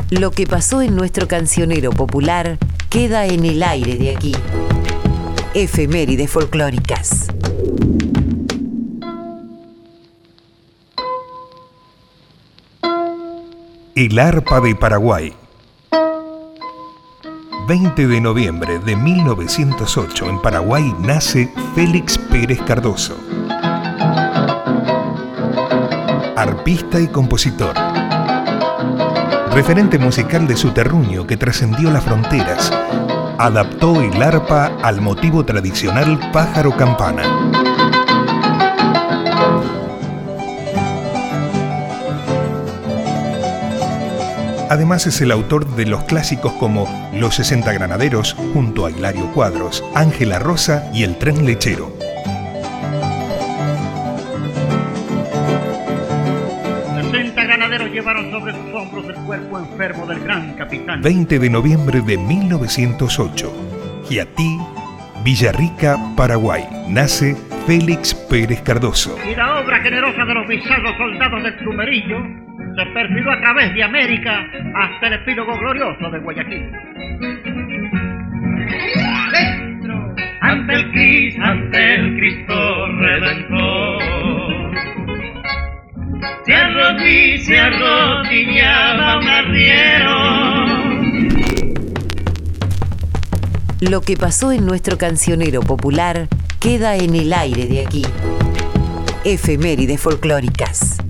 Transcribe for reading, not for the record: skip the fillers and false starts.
Lo que pasó en nuestro cancionero popular queda en el aire de aquí. Efemérides folclóricas. El arpa de Paraguay. 20 de noviembre de 1908 en Paraguay nace Félix Pérez Cardoso. Arpista y compositor. Referente musical de su terruño que trascendió las fronteras, adaptó el arpa al motivo tradicional pájaro campana. Además es el autor de los clásicos como Los 60 Granaderos, junto a Hilario Cuadros, Ángela Rosa y El Tren Lechero. 60 granaderos llevaron sobre sus hombros el cuerpo enfermo del gran capitán. 20 de noviembre de 1908. Giatí, Villarrica, Paraguay. Nace Félix Pérez Cardoso. Y la obra generosa de los visados soldados del Plumerillo se perfiló a través de América hasta el epílogo glorioso de Guayaquil. Dentro, ante el Cristo Redentor, se arrodillaba un arriero. Lo que pasó en nuestro cancionero popular queda en el aire de aquí. Efemérides folclóricas.